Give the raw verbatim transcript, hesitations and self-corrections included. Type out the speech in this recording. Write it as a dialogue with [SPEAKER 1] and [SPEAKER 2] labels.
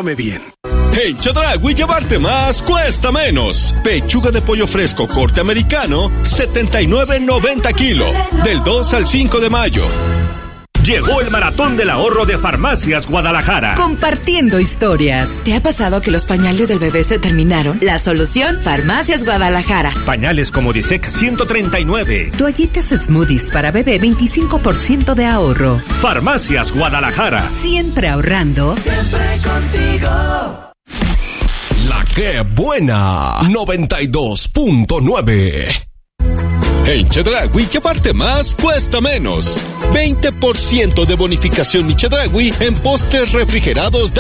[SPEAKER 1] come bien.
[SPEAKER 2] En Chedraui llevarte más cuesta menos. Pechuga de pollo fresco corte americano, setenta y nueve noventa kilo. Del dos al cinco de mayo.
[SPEAKER 3] Llegó el Maratón del Ahorro de Farmacias Guadalajara.
[SPEAKER 4] Compartiendo historias. ¿Te ha pasado que los pañales del bebé se terminaron? La solución, Farmacias Guadalajara.
[SPEAKER 3] Pañales Comodisec ciento treinta y nueve.
[SPEAKER 4] Toallitas Smoothies para bebé, veinticinco por ciento de ahorro.
[SPEAKER 3] Farmacias Guadalajara.
[SPEAKER 4] Siempre ahorrando.
[SPEAKER 5] Siempre contigo.
[SPEAKER 6] La que buena. noventa y dos punto nueve.
[SPEAKER 2] En Chedraui llevarte más cuesta menos. veinte por ciento de bonificación mi Chedraui en postres refrigerados